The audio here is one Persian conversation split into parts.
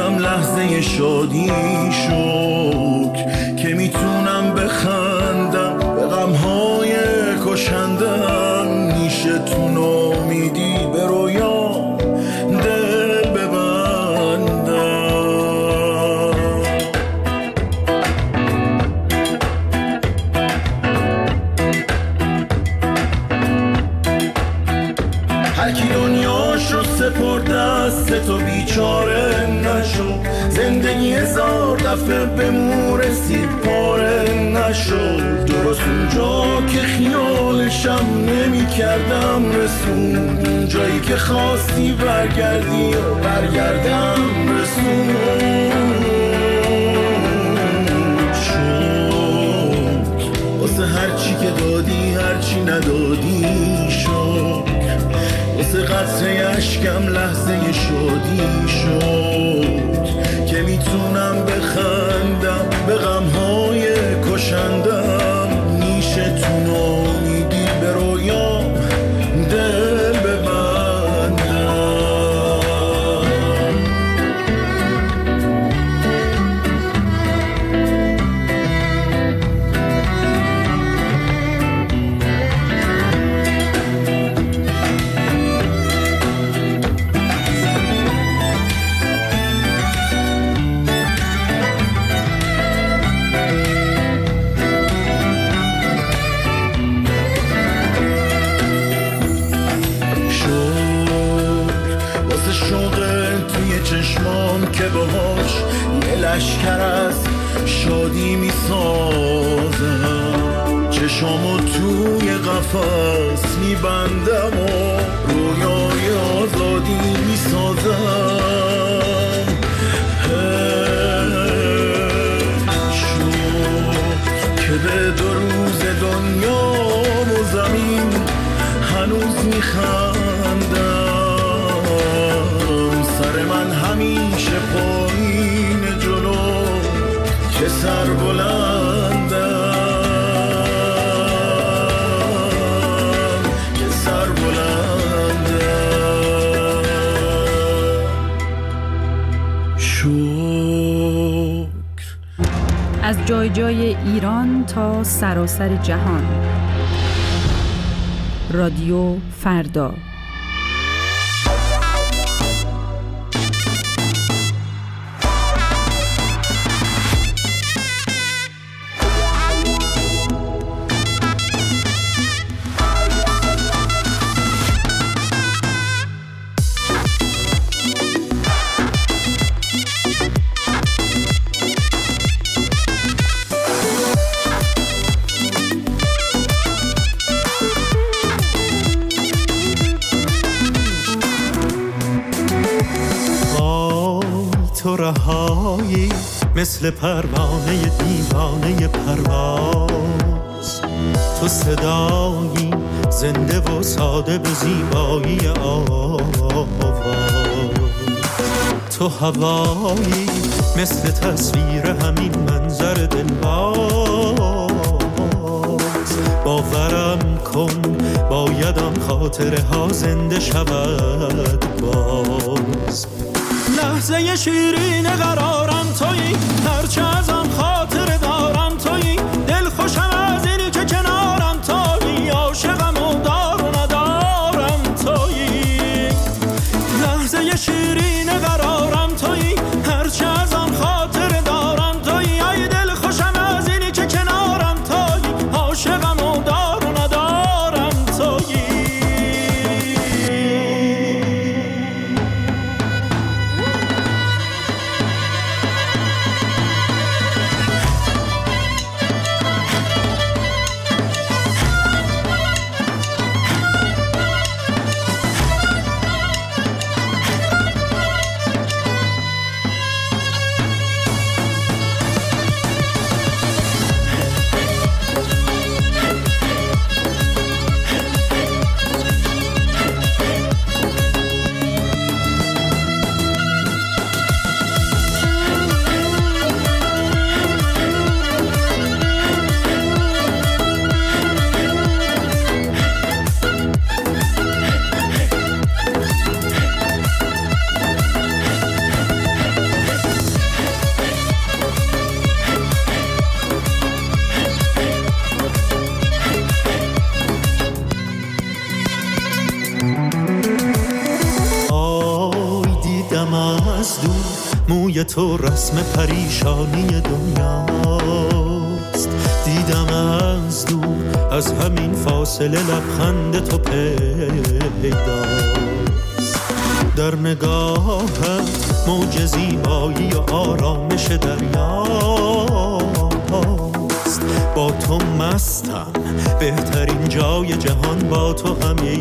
یکم لحظه شادی شکر که میتونم بخندم به غمهای کشندم. میشه تو نامیدی به رویا دل ببندم. هرکی دنیاشو سپرد دست تو بیچاره نشد. زندگی هزار دفعه به مو رسید پاره نشد. درست اونجا که خیالشم نمی کردم رسون. اونجایی که خواستی برگردی و برگردم رسون. شد واسه هرچی که دادی هرچی ندادی شد. واسه قطره اشکم لحظه شادی شد که میتونم بخندم به غمهای کشندم. میشه تو نامیدی به رویا دل ببندم. چشمام که باهاش یه لشکر از شادی می سازم. چشمامو توی قفس می بندم و رویای آزادی می سازم. شد که به 2 روز دنیا و زمین هنوز می خندم. سر من همیشه پایین جلو که سر بلندم. که سر بلندم. شکر. از جای جای ایران تا سراسر جهان. رادیو فردا. تو رهایی مثل پروانه دیوانه پرواز. تو صدایی زنده و ساده به زیبایی آواز. تو هوایی مثل تصویر همین منظر دلباز. باورم کن بایدم خاطره ها زنده شود باز. لحظه شیرین قرارم تویی، هرچه ازم خاطره دارم تویی. دل خوشم از اینی که کنارم تویی، عاشقم و دار و ندارم تویی. لحظه شیرین قرارم تویی، هرچه ازم خاطره دارم تویی. ای دل خوشم از اینی که کنارم تویی، عاشقم و دار و ندارم تویی. موی تو رسم پریشانی دنیاست. دیدم از دور از همین فاصله لبخند تو پیداست. در نگاهت موج زیبایی و آرامش دریاست. با تو مستم، بهترین جای جهان با تو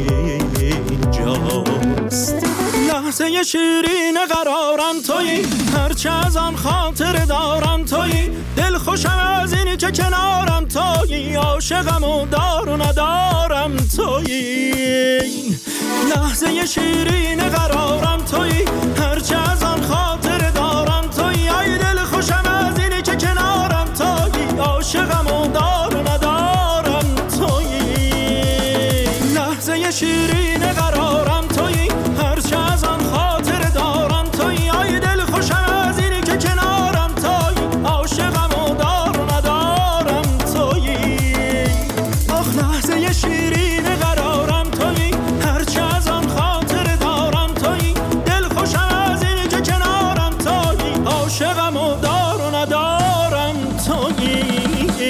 همینجاست. لحظه شیرین قرارم تویی، هرچه از آن خاطر دارم تویی. دل خوشم از اینی که کنارم تویی، عاشقم و دار و ندارم تویی. لحظه شیرین قرارم تویی، هرچه از آن خاطر دارم تویی. ای دل خوشم از اینی که کنارم تویی، عاشقم و دار و ندارم تویی. لحظه شیرین قرارم تویی، هرچه از آن خاطر دارم تویی. ای دل خوشم از اینی که کنارم تویی، عاشقم و دار و ندارم تویی. آخ لحظه شیرین قرارم تویی، هرچه از آن خاطر دارم تویی. دل خوشم از اینی که کنارم تویی، عاشقم و دار و ندارم تویی.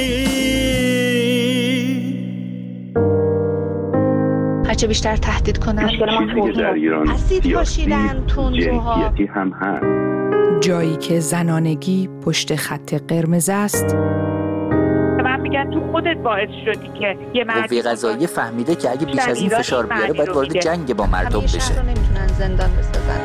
هرچه بیشتر تهدید کنن در ایران اسید پاشیدن تندروها هم هست. جایی که زنانگی پشت خط قرمز است. من میگن تو خودت باعث شدی که یه مرد قوه قضاییه فهمیده که اگه بیش از این فشار بیاره باید وارد جنگ با مردم بشه. رو نمیتونن زندان بسازن.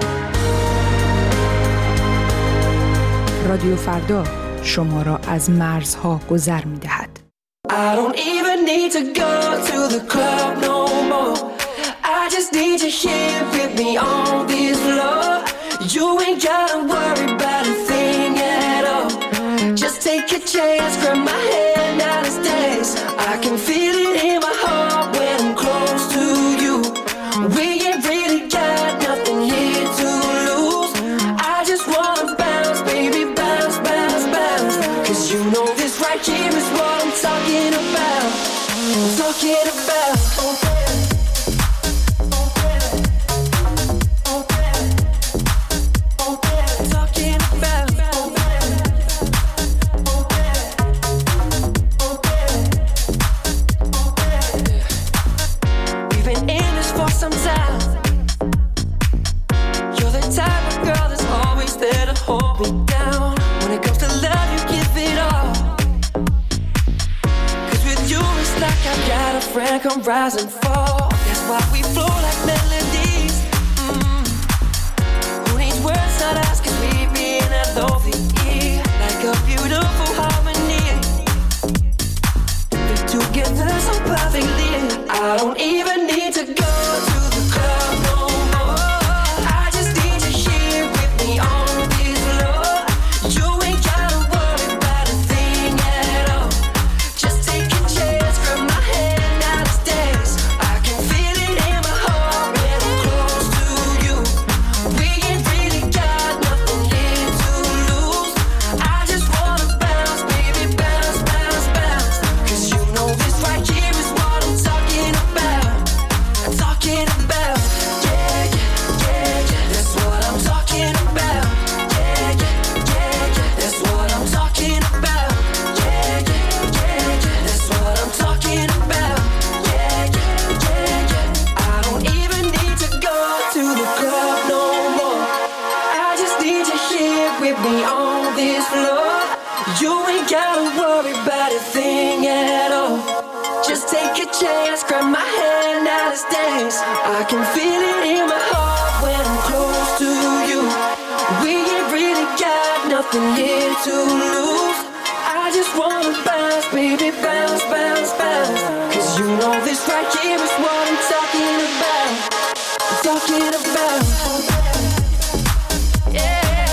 رادیو فردا شما را از مرزها گذر می‌دهد. I don't even need to go to the club no more. I just need you here with me on this floor. You ain't gotta worry about a thing at all. Just take a chance, grab my hand, now let's dance. I can feel it in my heart when I'm close to you. We ain't really got nothing here to lose. I just wanna bounce, baby, bounce, bounce, bounce. 'Cause you know this right here is what I'm talking about. I'm talking about. We've been in this for some time. You're the type of girl that's always there to hold me down. When it comes to love, you give it all. 'Cause with you, it's like I've got a friend come rise and fall. That's why we flow like melodies. Who needs words not asked? 'Cause we be in a lovely like a beautiful harmony. Fit together so perfectly. I don't even need to go to the club no more. I just need you here with me on this floor. You ain't gotta worry about a thing at all. Just take a chance, grab my hand, now let's dance. I can feel it in my heart when I'm close to you. We ain't really got nothing here to lose. I just wanna bounce, baby, bounce, bounce, bounce. 'Cause you know this right here is what I'm talking about. I'm talking about. Yeah, yeah, yeah, yeah. That's what I'm talking about. Yeah, yeah, yeah, yeah. That's what I'm talking about. Yeah, yeah, yeah, yeah. That's what I'm talking about. Yeah, yeah, yeah, yeah. I don't even need to go to the club no more. I just need you here with me on this floor. You ain't gotta worry about a thing at all. Just take a chance, grab my hand, now let's dance. I can feel it in my heart when I'm close to you. We ain't really got nothing here to lose. I just wanna bounce, baby, bounce, bounce, bounce. 'Cause you know this right here is what I'm talking about. I'm talking about. Yeah.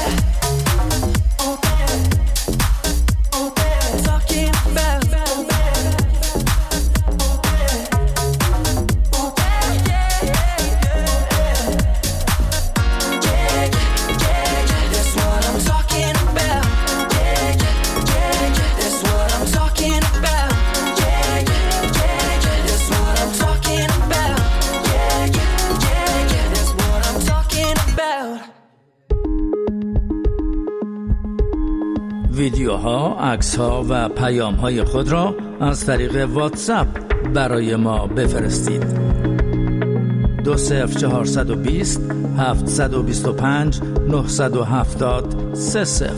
Talking about. That's what I'm talking about. Yeah, yeah, yeah, yeah. That's what I'm talking about. Yeah, yeah, yeah, yeah. That's what I'm talking about. Yeah, yeah, yeah, yeah. That's what ویدیوها، عکس‌ها و پیام‌های خود را از طریق واتساپ برای ما بفرستید. 20420 725 970 30.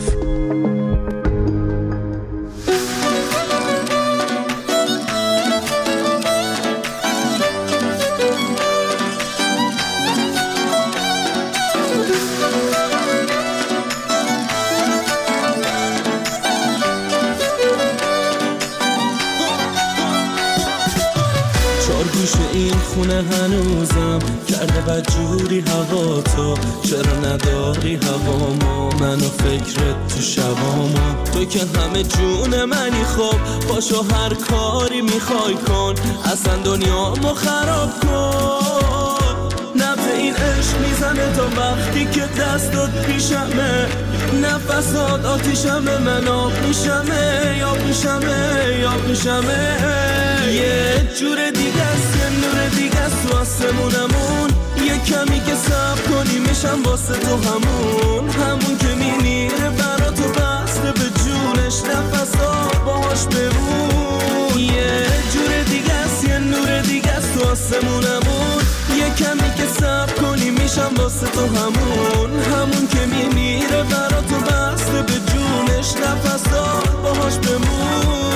این خونه هنوزم کرده بدجوری هوا تو، چرا نداری هوامو منو فکرت تو شبامو، تو که همه جون منی، خب باشو هر کاری میخوای کن، اصلا دنیامو خراب کن. نبض این عشق میزنه تا وقتی که دستات پیشمه، نفسات آتیشمه، من آب میشمه، یاب میشمه، یاب میشمه. یه جور دیگه است، یه نور دیگه است تو آسمونمون، یه کمی که صبر کنی میشم واسه تو همون که میمیره برا تو بسته به جونش، نفسات باهاش بمون. یه جور دیگه است، یه نور دیگه است تو آسمونمون، یه کمی که صبر کنی میشم واسه تو همون که میمیره برا تو بسته به جونش، نفسات باهاش بمون.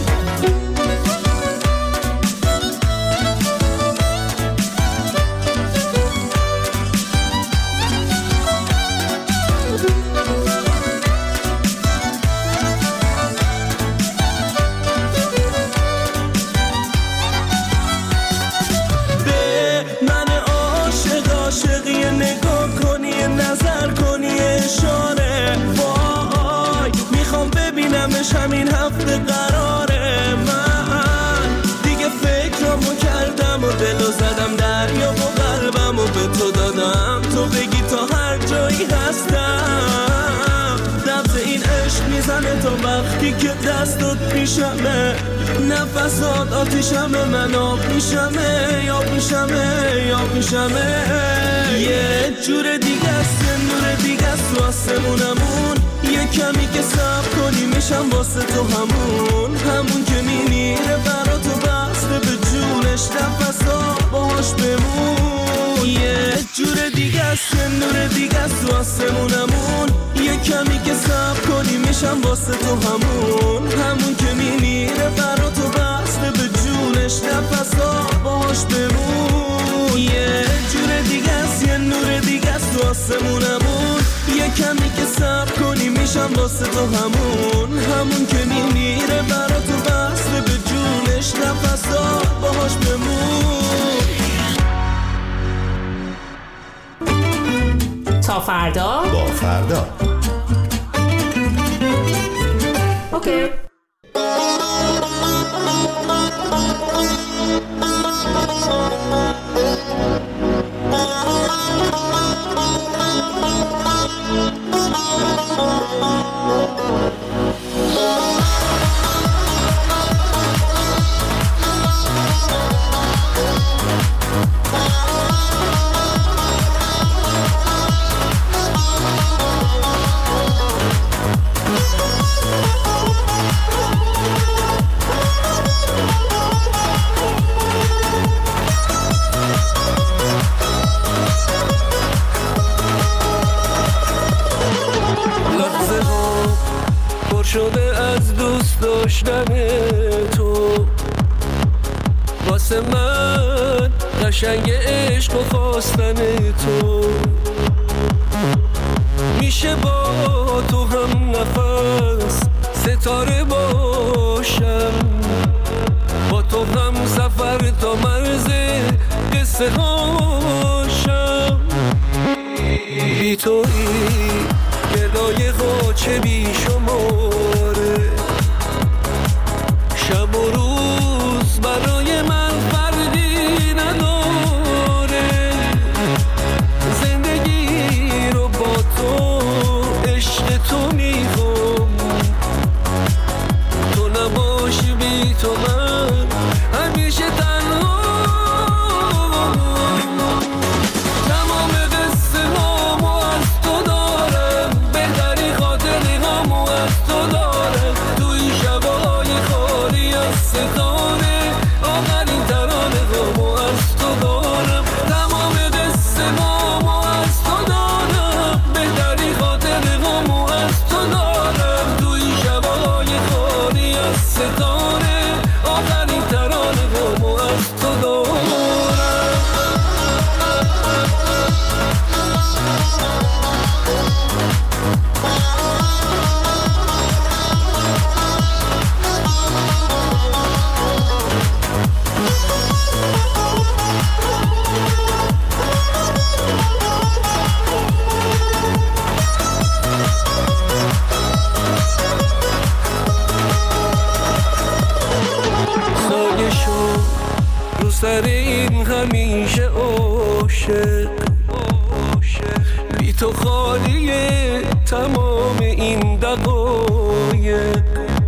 همین هفته قراره، من دیگه فکرامو کردم و دلو زدم دریا و قلبمو به تو دادم، تو بگی تا هر جایی هستم. نبض این عشق میزنه تا وقتی که دستات پیشمه، نفسات آتیشمه، من آب میشمه، یاب میشمه، یاب میشمه. یه جور دیگه است، یه نور دیگه است تو آسمونمون، یه کمی که صبر کنی میشم واسه تو همون که میمیره برا تو بسته به جونش، نفسات باهاش بمون. یه جور دیگه است، یه نور دیگه است تو آسمونمون، یه کمی که صبر کنی میشم واسه تو همون که میمیره برا تو بسته به جونش، نفسات باهاش بمون. یه جور دیگه است، یه نور دیگه است تو آسمونمون، یه کمی که صبر کنی میشم واسه تو همون که میمیره برا تو بسته به جونش، نفسات باهاش بمون. تا فردا با فردا. اوکی. شده از دوست داشتن تو، واسه من قشنگ عشق و خواستن تو، میشه با تو هم نفس ستاره باشم، با تو هم سفر تا مرز قصه هاشم. بی تویی گدای غاچه بی شماره، شب و روز برای من فرقی نداره، زندگی رو با تو عشق تو میخوام، تو نباشی بی تو من همیشه تنها. تمام قصه هامو از تو دارم، بهتری خاطری هامو عاشق بی تو خالیه تمام این دقایق.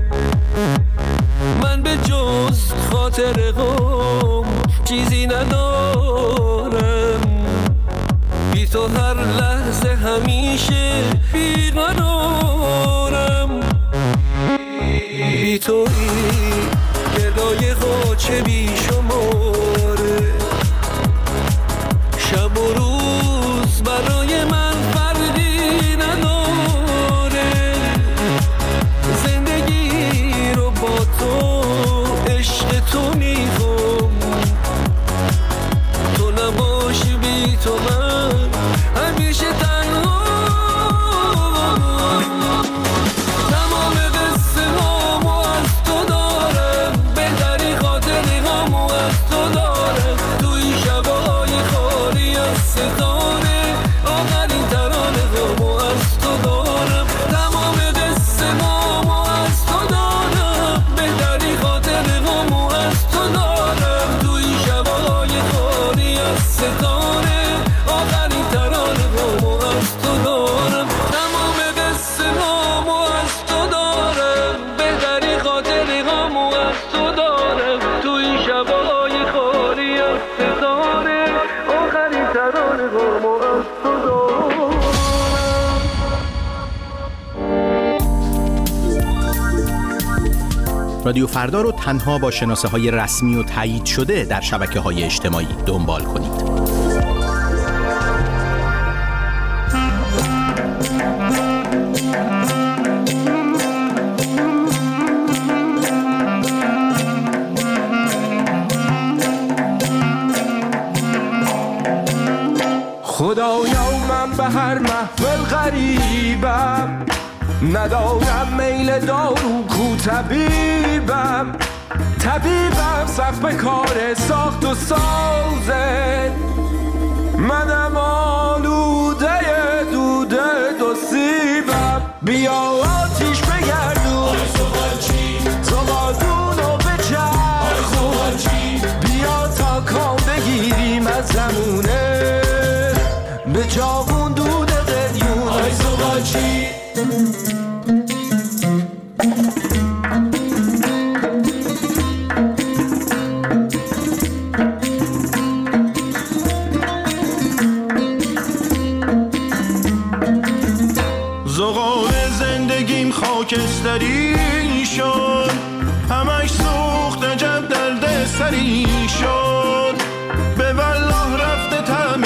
من به جز خاطر غم چیزی ندارم، بی تو هر لحظه همیشه بیقرارم. بی تو این گدای قاچه بی شماره، شب و روز برای من فرقی نداره. زندگی رو با تو عشق تو میخوام، تو نباشی بی تو من همیشه تنها. تمام قصه هامو از تو دارم، بهتری خاطری هامو از تو دارم. توی شبای خالی از ستاره، آخرین ترانه هامو از تو دارم. تمام قصه هامو از تو دارم، بهتری خاطری هامو از تو دارم. توی شبای خالی از ستاره، آخرین ترانه هامو از تو دارم. تمام قصه هامو از تو دارم، بهتری خاطری هامو از تو دارم. توی شبای خالی از ستاره، آخرین ترانه هامو از تو دارم. رادیو فردا رو تنها با شناسه‌های رسمی و تایید شده در شبکه‌های اجتماعی دنبال کنید. خدایا من به هر محفل غریبم، ندارم میل دارو کو طبیبم. سخت به کار ساخت و سازه، منم آلوده دوده دو سیبم. بیا آتیش بگردون زغالدونو بچرخون، بیا تا کام بگیریم از زمونه به جاون دود قلیون. آی زغالچی زغال زندگیم خاکستری شد، همش سوخت عجب درد سری شد. به والله رفته طعم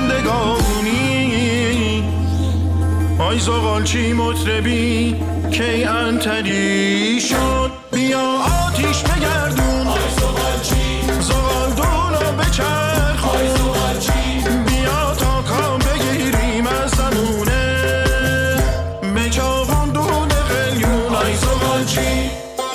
زندگانی، آی زغالچی مطربی کی انتری شد. بیا آتیش بگردون زغالدونو بچرخون، بیا تا کام بگیریم از زمونه به چاقون دود قلیون. آی زغالچی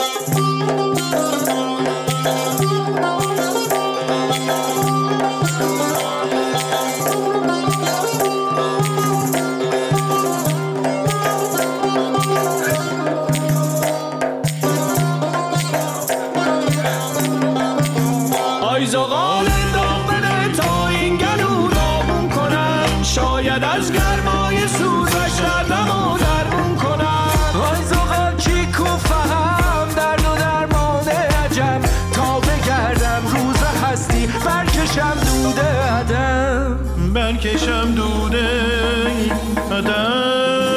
زغال داغ تا این گلو داغون کنن، شاید از گرمای سوزش دردمو درمون کنن. آی زغالچی کو فهم درد و درمان عجم، تا بگردم روز هستی برکشم دوده عدم. برکشم دوده عدم.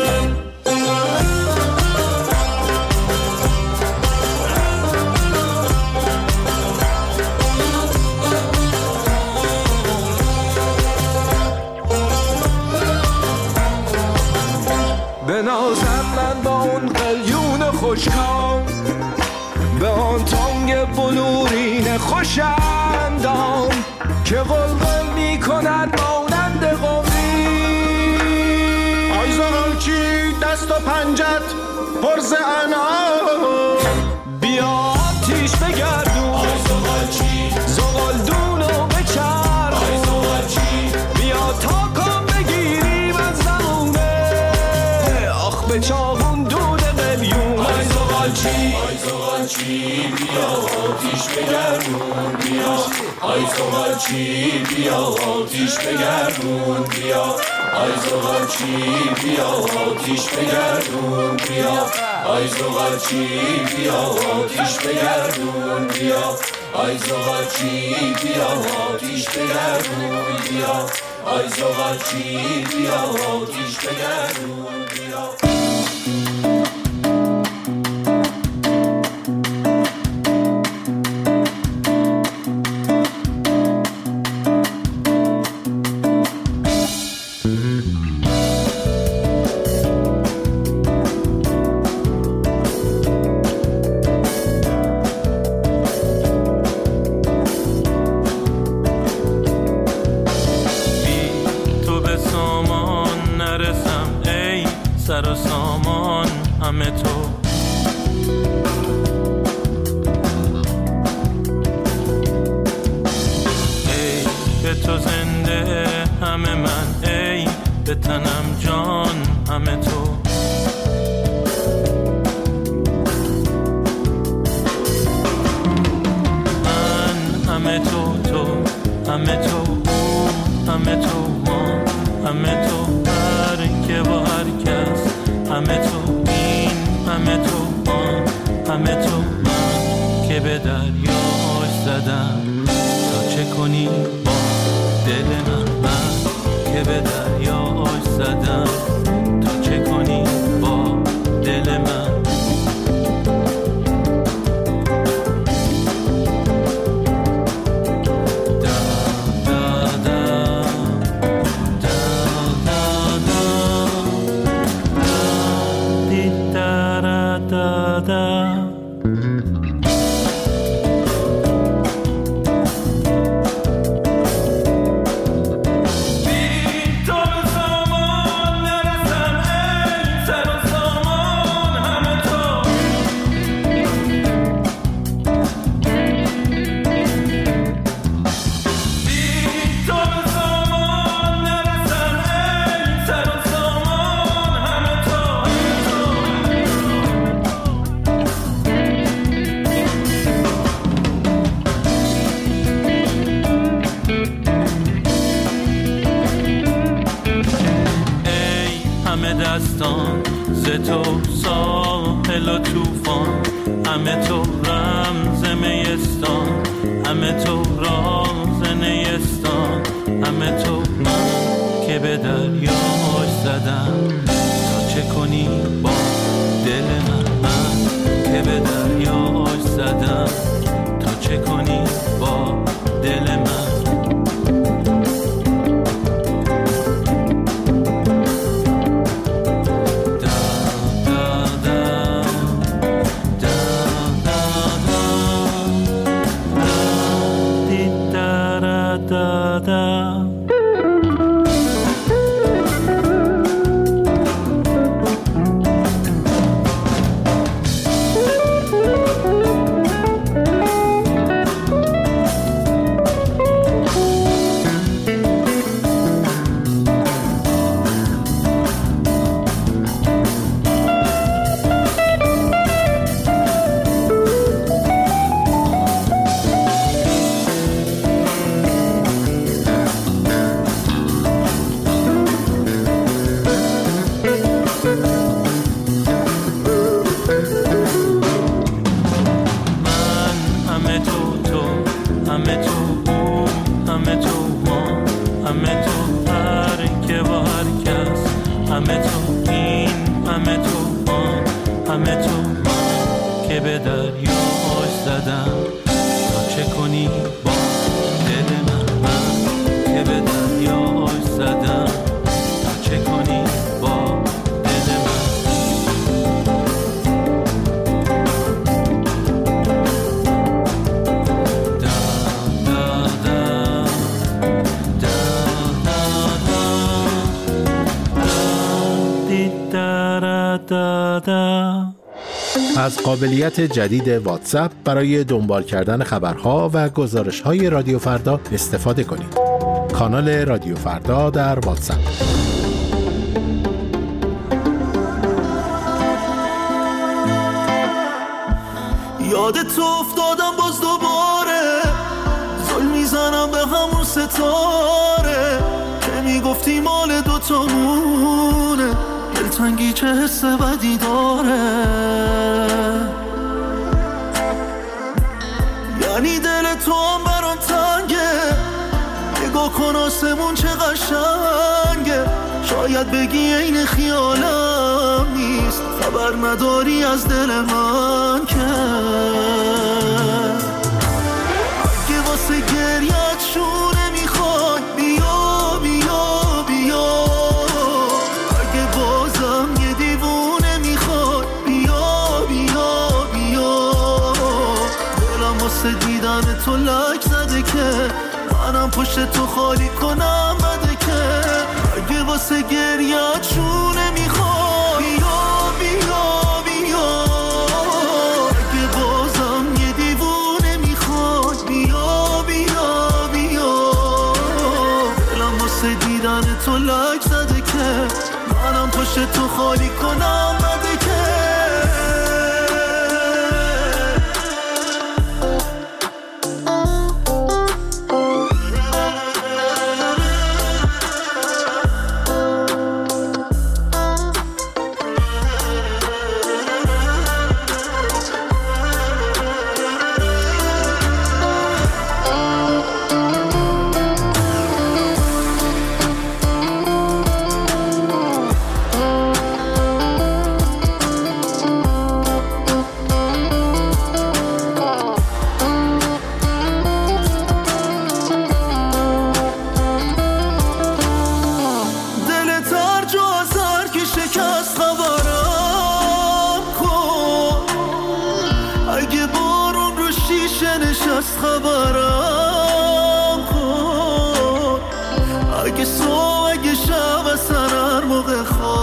بنازم من با اون قلیون خوشکام، به آن تانگ بلورین خوشندام که قلقل می کند مانند قمری. آی زغالچی دست و پنجت پرز انعام، بیا آتیش بگردون زغالدونو بچرخون، بیا تا کام بگیریم از زمونه آخ به چاقون دود قلیون. آی زغالچی زغالچی بیا آتیش بگردون بیا آی زغالچی بیا آتیش بگردون بیا آی زغالچی بیا آتیش بگردون بیا آی زغالچی بیا آتیش بگردون بیا آی زغالچی بیا آتیش بگردون بیا آی زغالچی بیا آتیش بگردون بیا سر و سامان همه تو ای به تو زنده همه من ای به تنم جان همه تو من همه تو تو همه تو اون همه تو ما همه تو هر که با هر کس همه تو این همه تو آن همه تو من که به دریاش زدم تا چه کنی با دل من که به دریاش زدم تا چه کنی با دل من ز تو ساحل و توفان همه تو رمز میستان همه تو راز نیستان همه تو من که به دریاش زدم تا چه کنی با دل من که به دریاش زدم تا چه کنی با دل من از قابلیت جدید واتساپ برای دنبال کردن خبرها و گزارش‌های رادیو فردا استفاده کنید. کانال رادیو فردا در واتساپ. یادت افتادم باز دوباره، زل میزنم به همون ستاره که میگفتی مال دوتامونه، دلتنگی چه حس بدی داره. یعنی دل تو هم برام تنگه، نگاه کن آسمون چه قشنگه، شاید بگی این خیالم نیست، خبر نداری از دل من که اگه واسه گریت شونه میخوای بیا بیا بیا، اگه بازم یه دیوونه میخوای بیا بیا بیا، دلم واسه دیدن تو لک زده که منم پشت تو خالی کنم بده که اگه واسه گریت شونه میخوای بیا بیا بیا، اگه بازم یه دیوونه میخوای بیا بیا بیا، دلم واسه دیدن تو لک زده که منم پشت تو خالی کنم بده که خبرم کن، اگه صبح اگه شب اصلا هر موقع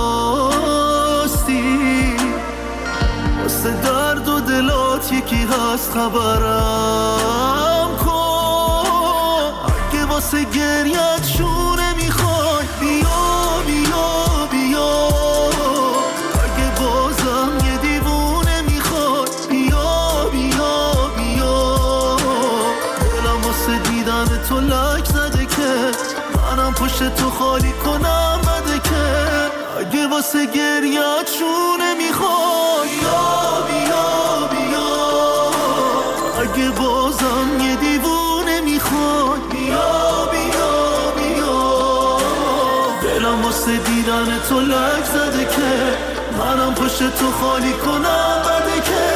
خواستی واسه درد و دلات یکی هست خبرم کن، اگه واسه گریت شونه میخوای بیا بیا بیا، اگه بازم یه دیوونه میخوای بیا بیا بیا، واسه دیدن تو لک زده که منم پشت تو خالی کنم بده که اگه واسه گریت شونه میخوای بیا بیا بیا، اگه بازم یه دیوونه میخوای بیا بیا بیا، دلم واسه دیدن تو لک زده که منم پشت تو خالی کنم بده که